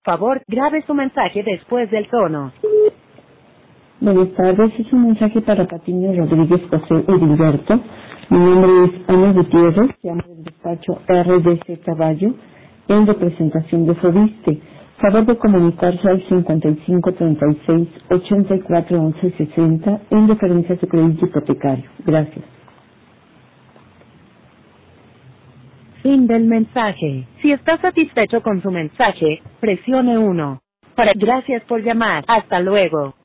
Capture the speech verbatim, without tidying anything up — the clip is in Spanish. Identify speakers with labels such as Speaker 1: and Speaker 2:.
Speaker 1: Favor, grabe su mensaje después del tono.
Speaker 2: Buenas tardes, es un mensaje para Patiño Rodríguez José Edilberto. Mi nombre es Ana Gutiérrez, llamo del despacho R D C Caballo, en representación de Fobiste. Favor de comunicarse al cincuenta y cinco treinta y seis ochenta y cuatro once sesenta en referencia a su crédito hipotecario. Gracias.
Speaker 1: Fin del mensaje. Si está satisfecho con su mensaje, presione uno. Para gracias por llamar. Hasta luego.